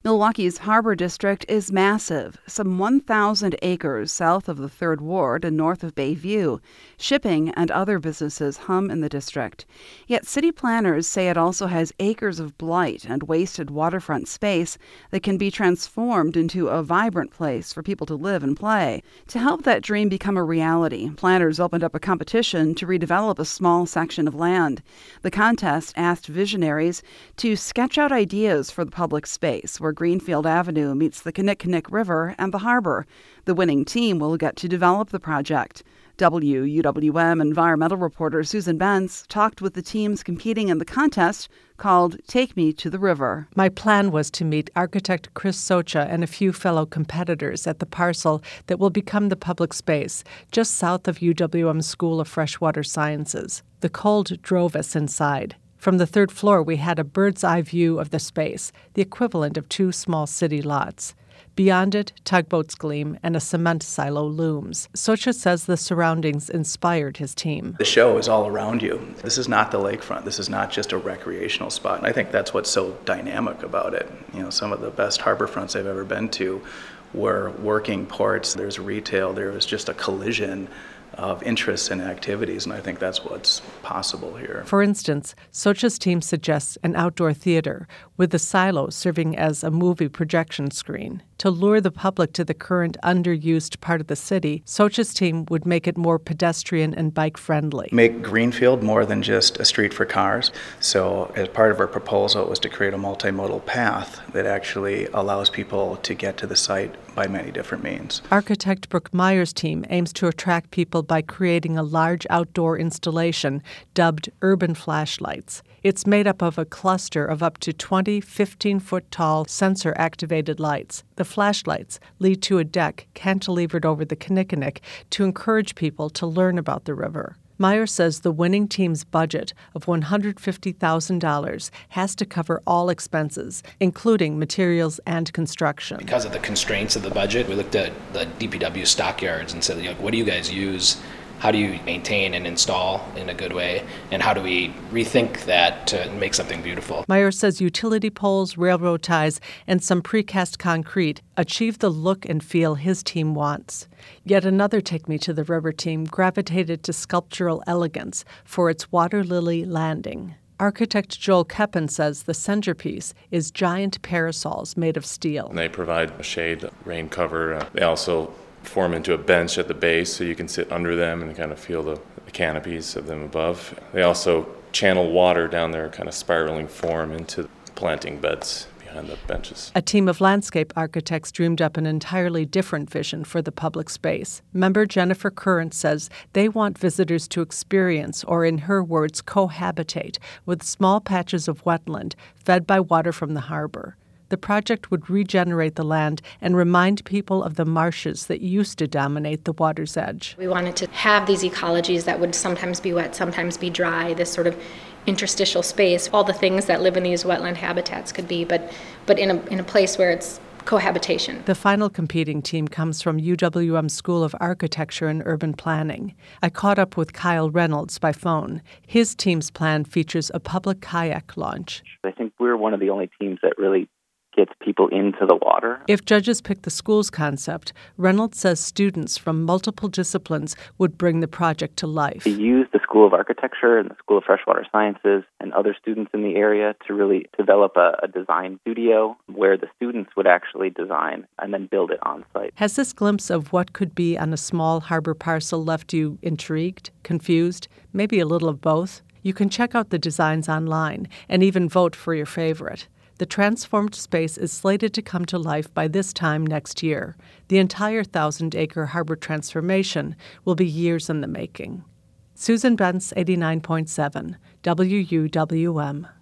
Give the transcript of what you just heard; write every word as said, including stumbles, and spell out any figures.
Milwaukee's Harbor District is massive, some one thousand acres south of the third Ward and north of Bayview. Shipping and other businesses hum in the district. Yet city planners say it also has acres of blight and wasted waterfront space that can be transformed into a vibrant place for people to live and play. To help that dream become a reality, planners opened up a competition to redevelop a small section of land. The contest asked visionaries to sketch out ideas for the public space where Greenfield Avenue meets the Kinnickinnic River and the harbor. The winning team will get to develop the project. W U W M environmental reporter Susan Bentz talked with the teams competing in the contest called Take Me to the River. My plan was to meet architect Chris Socha and a few fellow competitors at the parcel that will become the public space just south of U W M's School of Freshwater Sciences. The cold drove us inside. From the third floor, we had a bird's-eye view of the space, the equivalent of two small city lots. Beyond it, tugboats gleam and a cement silo looms. Socha says the surroundings inspired his team. The show is all around you. This is not the lakefront. This is not just a recreational spot. And I think that's what's so dynamic about it. You know, some of the best harbor fronts I've ever been to were working ports. There's retail. There was just a collision of interests and activities, and I think that's what's possible here. For instance, Socha's team suggests an outdoor theater with the silo serving as a movie projection screen. To lure the public to the current underused part of the city, Socha's team would make it more pedestrian and bike-friendly. Make Greenfield more than just a street for cars. So as part of our proposal, it was to create a multimodal path that actually allows people to get to the site by many different means. Architect Brooke Meyer's team aims to attract people by creating a large outdoor installation dubbed Urban Flashlights. It's made up of a cluster of up to twenty fifteen-foot-tall sensor-activated lights. The flashlights lead to a deck cantilevered over the Kinnickinnic to encourage people to learn about the river. Meyer says the winning team's budget of one hundred fifty thousand dollars has to cover all expenses, including materials and construction. Because of the constraints of the budget, we looked at the D P W stockyards and said, you know, what do you guys use? How do you maintain and install in a good way? And how do we rethink that to make something beautiful? Meyer says utility poles, railroad ties, and some precast concrete achieve the look and feel his team wants. Yet another Take Me to the River team gravitated to sculptural elegance for its water lily landing. Architect Joel Keppen says the centerpiece is giant parasols made of steel. And they provide a shade, rain cover. Uh, they also form into a bench at the base so you can sit under them and kind of feel the, the canopies of them above. They also channel water down their kind of spiraling form into planting beds behind the benches. A team of landscape architects dreamed up an entirely different vision for the public space. Member Jennifer Current says they want visitors to experience, or in her words, cohabitate, with small patches of wetland fed by water from the harbor. The project would regenerate the land and remind people of the marshes that used to dominate the water's edge. We wanted to have these ecologies that would sometimes be wet, sometimes be dry, this sort of interstitial space. All the things that live in these wetland habitats could be, but but in a in a place where it's cohabitation. The final competing team comes from U W M School of Architecture and Urban Planning. I caught up with Kyle Reynolds by phone. His team's plan features a public kayak launch. I think we're one of the only teams that really gets people into the water. If judges pick the school's concept, Reynolds says students from multiple disciplines would bring the project to life. We use the School of Architecture and the School of Freshwater Sciences and other students in the area to really develop a, a design studio where the students would actually design and then build it on site. Has this glimpse of what could be on a small harbor parcel left you intrigued, confused, maybe a little of both? You can check out the designs online and even vote for your favorite. The transformed space is slated to come to life by this time next year. The entire thousand-acre harbor transformation will be years in the making. Susan Bentz, eighty-nine point seven, W U W M.